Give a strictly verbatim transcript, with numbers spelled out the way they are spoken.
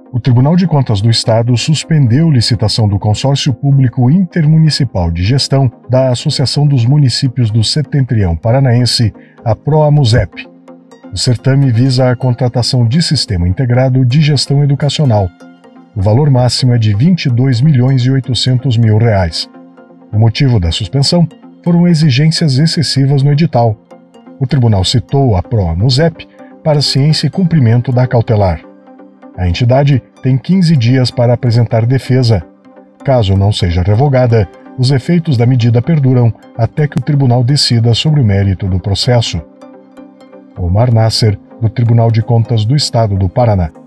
O Tribunal de Contas do Estado suspendeu licitação do Consórcio Público Intermunicipal de Gestão da Associação dos Municípios do Setentrião Paranaense, a PROAMUSEP. O certame visa a contratação de sistema integrado de gestão educacional. O valor máximo é de vinte e dois milhões e oitocentos mil reais. O motivo da suspensão foram exigências excessivas no edital. O tribunal citou a PROAMUSEP para ciência e cumprimento da cautelar. A entidade tem quinze dias para apresentar defesa. Caso não seja revogada, os efeitos da medida perduram até que o tribunal decida sobre o mérito do processo. Omar Nasser, do Tribunal de Contas do Estado do Paraná.